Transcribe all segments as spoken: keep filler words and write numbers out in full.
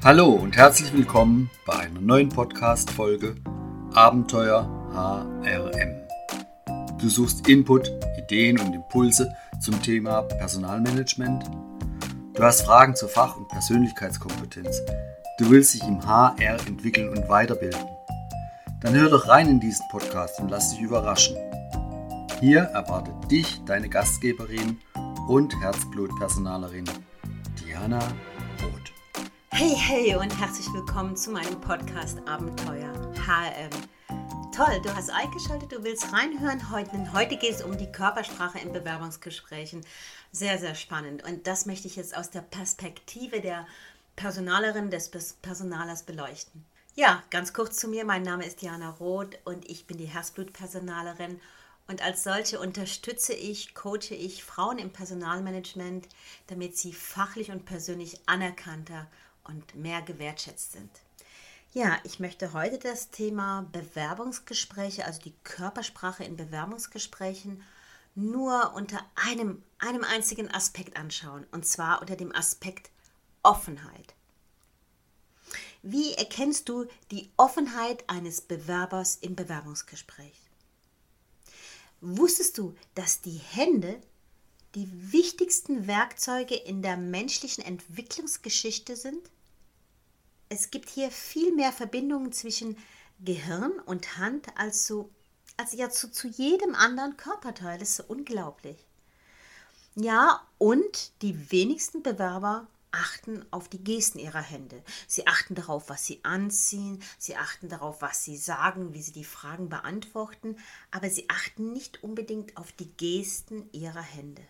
Hallo und herzlich willkommen bei einer neuen Podcast-Folge Abenteuer H R M. Du suchst Input, Ideen und Impulse zum Thema Personalmanagement. Du hast Fragen zur Fach- und Persönlichkeitskompetenz. Du willst dich im H R entwickeln und weiterbilden. Dann hör doch rein in diesen Podcast und lass dich überraschen. Hier erwartet dich deine Gastgeberin und Herzblut-Personalerin Diana Roth. Hey, hey und herzlich willkommen zu meinem Podcast Abenteuer H R M. Toll, du hast eingeschaltet, du willst reinhören. Heute, heute geht es um die Körpersprache in Bewerbungsgesprächen. Sehr, sehr spannend. Und das möchte ich jetzt aus der Perspektive der Personalerin, des Personalers beleuchten. Ja, ganz kurz zu mir. Mein Name ist Diana Roth und ich bin die Herzblut-Personalerin. Und als solche unterstütze ich, coache ich Frauen im Personalmanagement, damit sie fachlich und persönlich anerkannter und mehr gewertschätzt sind. Ja, ich möchte heute das Thema Bewerbungsgespräche, also die Körpersprache in Bewerbungsgesprächen, nur unter einem, einem einzigen Aspekt anschauen, und zwar unter dem Aspekt Offenheit. Wie erkennst du die Offenheit eines Bewerbers im Bewerbungsgespräch? Wusstest du, dass die Hände die wichtigsten Werkzeuge in der menschlichen Entwicklungsgeschichte sind? Es gibt hier viel mehr Verbindungen zwischen Gehirn und Hand als, so, als ja zu, zu jedem anderen Körperteil. Das ist so unglaublich. Ja, und die wenigsten Bewerber achten auf die Gesten ihrer Hände. Sie achten darauf, was sie anziehen, sie achten darauf, was sie sagen, wie sie die Fragen beantworten, aber sie achten nicht unbedingt auf die Gesten ihrer Hände.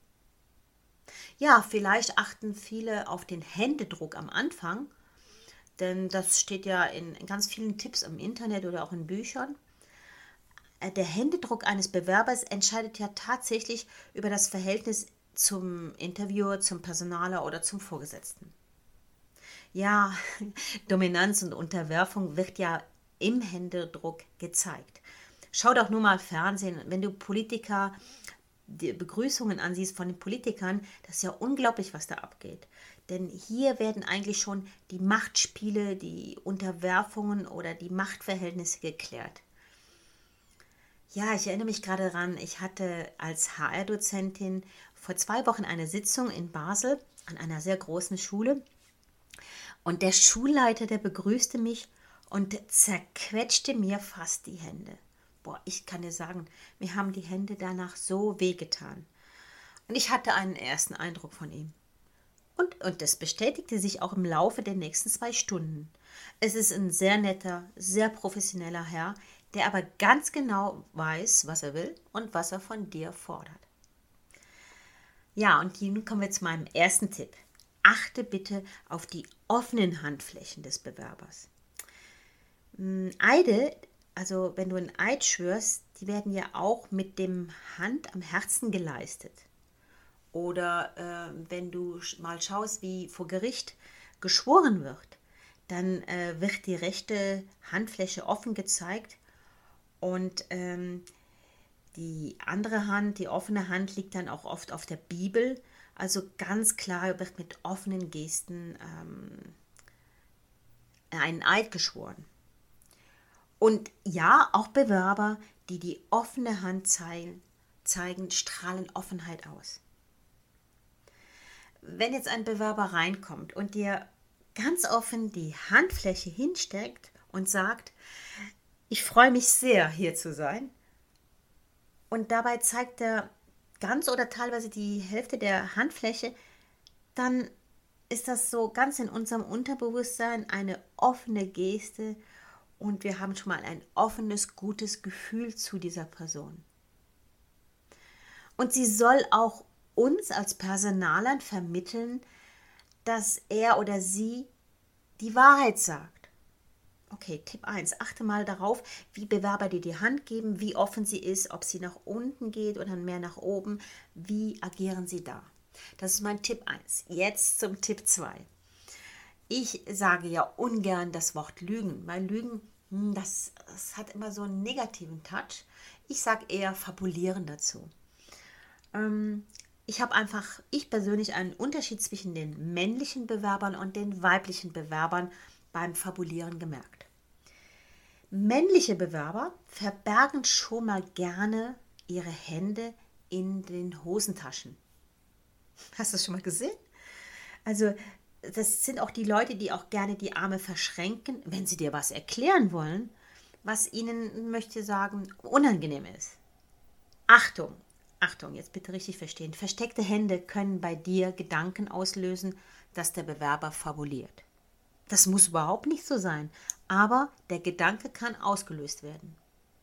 Ja, vielleicht achten viele auf den Händedruck am Anfang, denn das steht ja in ganz vielen Tipps im Internet oder auch in Büchern. Der Händedruck eines Bewerbers entscheidet ja tatsächlich über das Verhältnis zum Interviewer, zum Personaler oder zum Vorgesetzten. Ja, Dominanz und Unterwerfung wird ja im Händedruck gezeigt. Schau doch nur mal Fernsehen, wenn du Politiker, die Begrüßungen ansiehst von den Politikern, das ist ja unglaublich, was da abgeht. Denn hier werden eigentlich schon die Machtspiele, die Unterwerfungen oder die Machtverhältnisse geklärt. Ja, ich erinnere mich gerade daran, ich hatte als H R-Dozentin vor zwei Wochen eine Sitzung in Basel an einer sehr großen Schule. Und der Schulleiter, der begrüßte mich und zerquetschte mir fast die Hände. Boah, ich kann dir sagen, mir haben die Hände danach so wehgetan. Und ich hatte einen ersten Eindruck von ihm. Und, und das bestätigte sich auch im Laufe der nächsten zwei Stunden. Es ist ein sehr netter, sehr professioneller Herr, der aber ganz genau weiß, was er will und was er von dir fordert. Ja, und nun kommen wir zu meinem ersten Tipp. Achte bitte auf die offenen Handflächen des Bewerbers. Eide, also wenn du ein Eid schwörst, die werden ja auch mit dem Hand am Herzen geleistet. Oder äh, wenn du mal schaust, wie vor Gericht geschworen wird, dann äh, wird die rechte Handfläche offen gezeigt und ähm, die andere Hand, die offene Hand, liegt dann auch oft auf der Bibel. Also ganz klar wird mit offenen Gesten ähm, ein Eid geschworen. Und ja, auch Bewerber, die die offene Hand zeigen, zeigen, strahlen Offenheit aus. Wenn jetzt ein Bewerber reinkommt und dir ganz offen die Handfläche hinsteckt und sagt, ich freue mich sehr, hier zu sein, und dabei zeigt er ganz oder teilweise die Hälfte der Handfläche, dann ist das so ganz in unserem Unterbewusstsein eine offene Geste und wir haben schon mal ein offenes, gutes Gefühl zu dieser Person. Und sie soll auch uns als Personalern vermitteln, dass er oder sie die Wahrheit sagt. Okay, Tipp eins. Achte mal darauf, wie Bewerber dir die Hand geben, wie offen sie ist, ob sie nach unten geht oder mehr nach oben. Wie agieren sie da? Das ist mein Tipp eins. Jetzt zum Tipp zwei. Ich sage ja ungern das Wort Lügen, weil Lügen, das, das hat immer so einen negativen Touch. Ich sage eher fabulieren dazu. Ähm, ich habe einfach, ich persönlich, einen Unterschied zwischen den männlichen Bewerbern und den weiblichen Bewerbern beim Fabulieren gemerkt. Männliche Bewerber verbergen schon mal gerne ihre Hände in den Hosentaschen. Hast du das schon mal gesehen? Also das sind auch die Leute, die auch gerne die Arme verschränken, wenn sie dir was erklären wollen, was ihnen, möchte sagen, unangenehm ist. Achtung, Achtung, jetzt bitte richtig verstehen. Versteckte Hände können bei dir Gedanken auslösen, dass der Bewerber fabuliert. Das muss überhaupt nicht so sein, aber der Gedanke kann ausgelöst werden.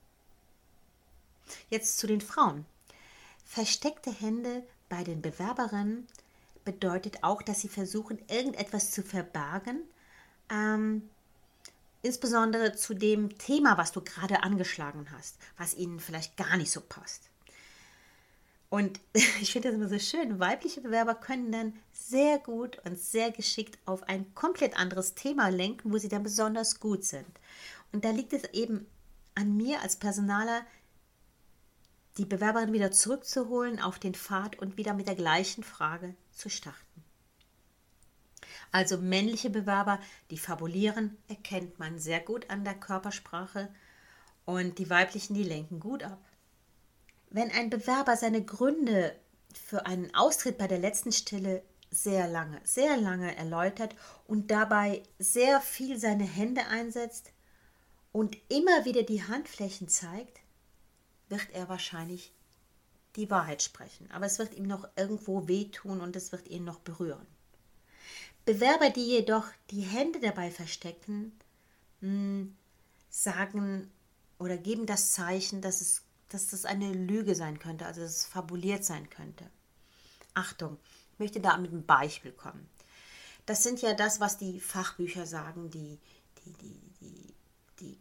Jetzt zu den Frauen. Versteckte Hände bei den Bewerberinnen bedeutet auch, dass sie versuchen, irgendetwas zu verbergen, ähm, insbesondere zu dem Thema, was du gerade angeschlagen hast, was ihnen vielleicht gar nicht so passt. Und ich finde das immer so schön, weibliche Bewerber können dann sehr gut und sehr geschickt auf ein komplett anderes Thema lenken, wo sie dann besonders gut sind. Und da liegt es eben an mir als Personaler, die Bewerberin wieder zurückzuholen auf den Pfad und wieder mit der gleichen Frage zu starten. Also männliche Bewerber, die fabulieren, erkennt man sehr gut an der Körpersprache, und die weiblichen, die lenken gut ab. Wenn ein Bewerber seine Gründe für einen Austritt bei der letzten Stelle sehr lange, sehr lange erläutert und dabei sehr viel seine Hände einsetzt und immer wieder die Handflächen zeigt, wird er wahrscheinlich die Wahrheit sprechen. Aber es wird ihm noch irgendwo wehtun und es wird ihn noch berühren. Bewerber, die jedoch die Hände dabei verstecken, mh, sagen oder geben das Zeichen, dass es dass das eine Lüge sein könnte, also dass es fabuliert sein könnte. Achtung, ich möchte da mit einem Beispiel kommen. Das sind ja das, was die Fachbücher sagen, die, die, die, die, die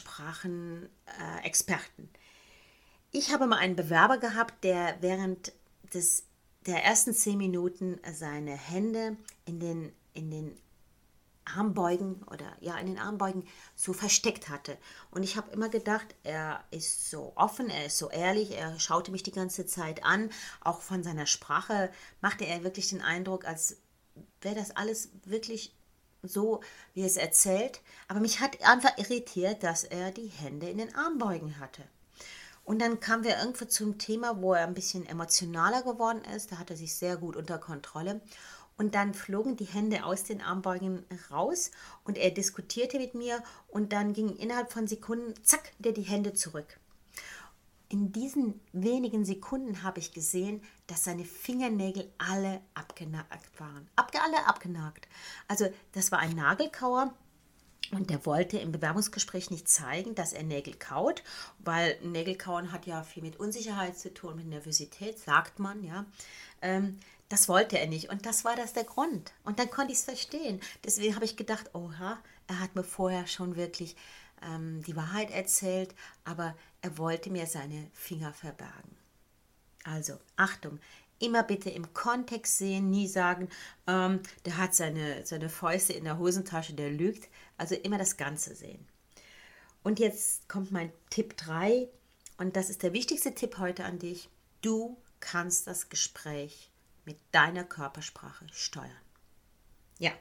Körpersprachen-Experten. Ich habe mal einen Bewerber gehabt, der während des, der ersten zehn Minuten seine Hände in den, in den Armbeugen oder ja in den Armbeugen so versteckt hatte. Und ich habe immer gedacht, er ist so offen, er ist so ehrlich, er schaute mich die ganze Zeit an. Auch von seiner Sprache machte er wirklich den Eindruck, als wäre das alles wirklich so, wie er es erzählt. Aber mich hat einfach irritiert, dass er die Hände in den Armbeugen hatte. Und dann kamen wir irgendwo zum Thema, wo er ein bisschen emotionaler geworden ist. Da hat er sich sehr gut unter Kontrolle. Und dann flogen die Hände aus den Armbeugen raus und er diskutierte mit mir und dann gingen innerhalb von Sekunden, zack, wieder die Hände zurück. In diesen wenigen Sekunden habe ich gesehen, dass seine Fingernägel alle abgenagt waren. Abge alle abgenagt. Also das war ein Nagelkauer. Und der wollte im Bewerbungsgespräch nicht zeigen, dass er Nägel kaut, weil Nägelkauen hat ja viel mit Unsicherheit zu tun, mit Nervosität, sagt man, ja. Ähm, das wollte er nicht und das war das der Grund. Und dann konnte ich es verstehen. Deswegen habe ich gedacht, oha, er hat mir vorher schon wirklich ähm, die Wahrheit erzählt, aber er wollte mir seine Finger verbergen. Also, Achtung, immer bitte im Kontext sehen, nie sagen, ähm, der hat seine, seine Fäuste in der Hosentasche, der lügt. Also immer das Ganze sehen. Und jetzt kommt mein Tipp drei und das ist der wichtigste Tipp heute an dich. Du kannst das Gespräch mit deiner Körpersprache steuern. Ja,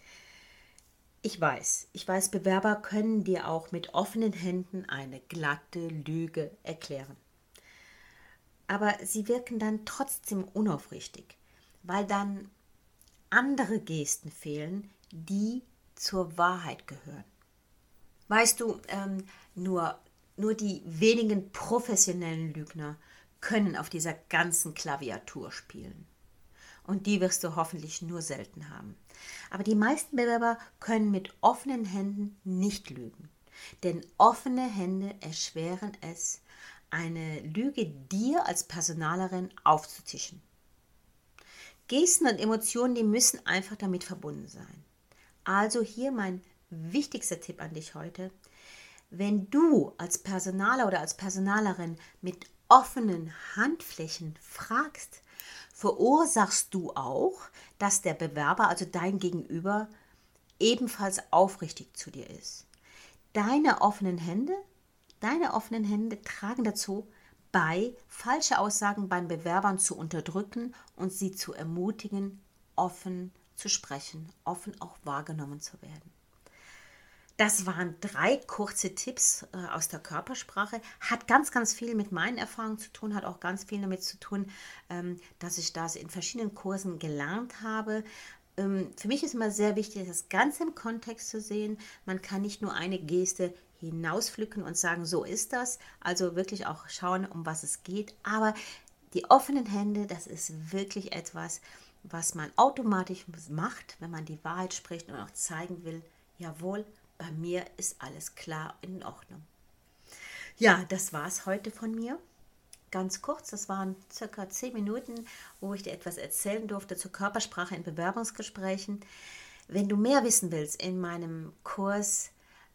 ich weiß, ich weiß, Bewerber können dir auch mit offenen Händen eine glatte Lüge erklären. Aber sie wirken dann trotzdem unaufrichtig, weil dann andere Gesten fehlen, die zur Wahrheit gehören. Weißt du, ähm, nur, nur die wenigen professionellen Lügner können auf dieser ganzen Klaviatur spielen. Und die wirst du hoffentlich nur selten haben. Aber die meisten Bewerber können mit offenen Händen nicht lügen. Denn offene Hände erschweren es, eine Lüge dir als Personalerin aufzutischen. Gesten und Emotionen, die müssen einfach damit verbunden sein. Also hier mein wichtigster Tipp an dich heute. Wenn du als Personaler oder als Personalerin mit offenen Handflächen fragst, verursachst du auch, dass der Bewerber, also dein Gegenüber, ebenfalls aufrichtig zu dir ist. Deine offenen Hände, deine offenen Hände tragen dazu bei, falsche Aussagen beim Bewerbern zu unterdrücken und sie zu ermutigen, offen zu sprechen, offen auch wahrgenommen zu werden. Das waren drei kurze Tipps äh, aus der Körpersprache. Hat ganz, ganz viel mit meinen Erfahrungen zu tun, hat auch ganz viel damit zu tun, ähm, dass ich das in verschiedenen Kursen gelernt habe. Ähm, für mich ist immer sehr wichtig, das Ganze im Kontext zu sehen. Man kann nicht nur eine Geste hinauspflücken und sagen, so ist das. Also wirklich auch schauen, um was es geht. Aber die offenen Hände, das ist wirklich etwas, was man automatisch macht, wenn man die Wahrheit spricht und auch zeigen will, jawohl, bei mir ist alles klar in Ordnung. Ja, das war es heute von mir. Ganz kurz, das waren circa zehn Minuten, wo ich dir etwas erzählen durfte zur Körpersprache in Bewerbungsgesprächen. Wenn du mehr wissen willst in meinem Kurs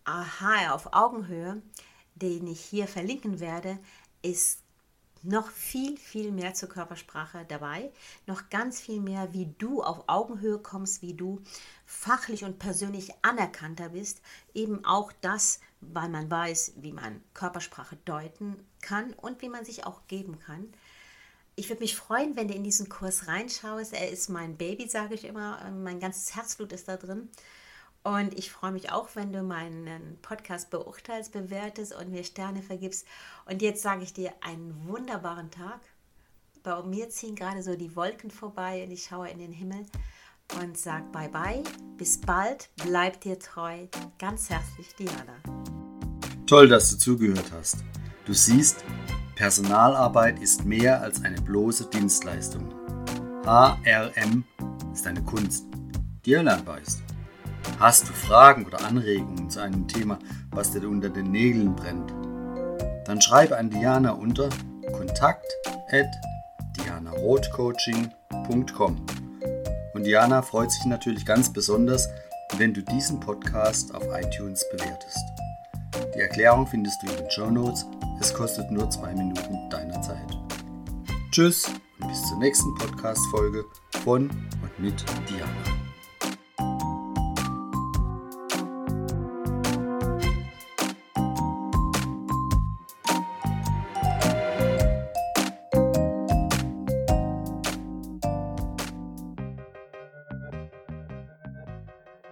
H R auf Augenhöhe, den ich hier verlinken werde, ist noch viel, viel mehr zur Körpersprache dabei. Noch ganz viel mehr, wie du auf Augenhöhe kommst, wie du fachlich und persönlich anerkannter bist. Eben auch das, weil man weiß, wie man Körpersprache deuten kann und wie man sich auch geben kann. Ich würde mich freuen, wenn du in diesen Kurs reinschaust. Er ist mein Baby, sage ich immer. Mein ganzes Herzblut ist da drin. Und ich freue mich auch, wenn du meinen Podcast beurteilst, bewertest und mir Sterne vergibst. Und jetzt sage ich dir einen wunderbaren Tag. Bei mir ziehen gerade so die Wolken vorbei und ich schaue in den Himmel und sage bye bye. Bis bald, bleib dir treu. Ganz herzlich, Diana. Toll, dass du zugehört hast. Du siehst, Personalarbeit ist mehr als eine bloße Dienstleistung. H R M ist eine Kunst, die erlernbar ist. Hast du Fragen oder Anregungen zu einem Thema, was dir unter den Nägeln brennt? Dann schreibe an Diana unter kontakt at dianarothcoaching punkt com. Und Diana freut sich natürlich ganz besonders, wenn du diesen Podcast auf iTunes bewertest. Die Erklärung findest du in den Shownotes. Es kostet nur zwei Minuten deiner Zeit. Tschüss und bis zur nächsten Podcast-Folge von und mit Diana.